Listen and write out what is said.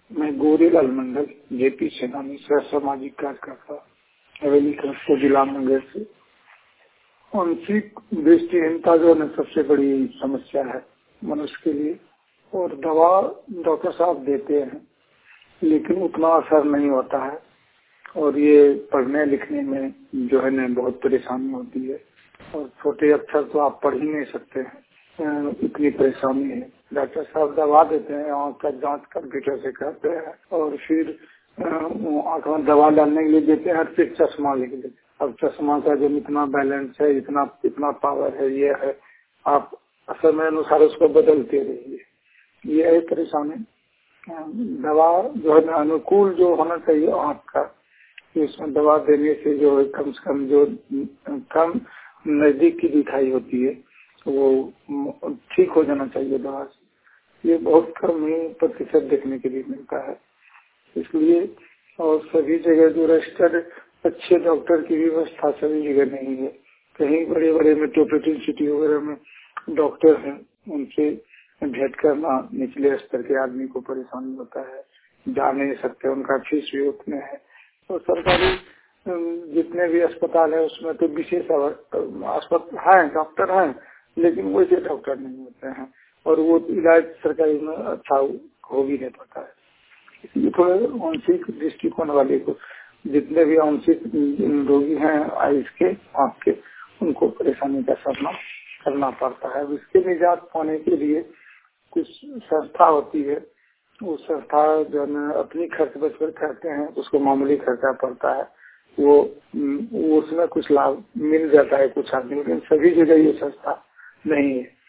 मैं गौरीलाल मंडल, जेपी सेनानी, सह सामाजिक कार्यकर्ता, हवेली खड़गपुर जिला मुंगेर से। मानसिक दृष्टिहीनता जो है सबसे बड़ी समस्या है मनुष्य के लिए, और दवा डॉक्टर साहब देते हैं लेकिन उतना असर नहीं होता है, और ये पढ़ने लिखने में जो है न बहुत परेशानी होती है, और छोटे अक्षर तो आप पढ़ ही नहीं सकते हैं, इतनी परेशानी है। डॉक्टर साहब दवा देते हैं, आँख का जांच कंप्यूटर से करते हैं और फिर आँख में दवा डालने के लिए देते हैं, फिर चश्मा लिख देते हैं। अब चश्मा का जो इतना बैलेंस है, इतना पावर है, ये है, आप समय अनुसार उसको बदलते रहिए, ये है परेशानी। दवा जो है अनुकूल जो होना चाहिए आपका, इसमें दवा देने से जो है कम से कम जो कम नजदीक की दिखाई होती है वो ठीक हो जाना चाहिए दवा से। ये बहुत कम ही प्रतिशत देखने के लिए मिलता है, इसलिए और सभी जगह जो रजिस्टर्ड अच्छे डॉक्टर की व्यवस्था सभी जगह नहीं है। कहीं बड़े बड़े मेट्रोपॉलिटन सिटी वगैरह में डॉक्टर हैं, उनसे भेंट करना निचले स्तर के आदमी को परेशानी होता है, जा नहीं सकते, उनका फीस भी उतने है। और सरकारी जितने भी अस्पताल है उसमें तो विशेष अस्पताल है, डॉक्टर हैं, लेकिन वैसे डॉक्टर नहीं होते हैं, और वो इलाज सरकारी में अच्छा हो भी नहीं पाता है। इसलिए थोड़े आंशिक दृष्टिकोण वाले को, जितने भी आंशिक रोगी हैं आयुष के, आँख के, उनको परेशानी का सामना करना पड़ता है। इसके निजात पाने के लिए कुछ संस्था होती है, वो संस्था जो है अपनी खर्च बचत करते हैं, उसको मामूली खर्चा पड़ता है, वो उसमें कुछ लाभ मिल जाता है कुछ आदमी, लेकिन सभी जगह ये संस्था नहीं है।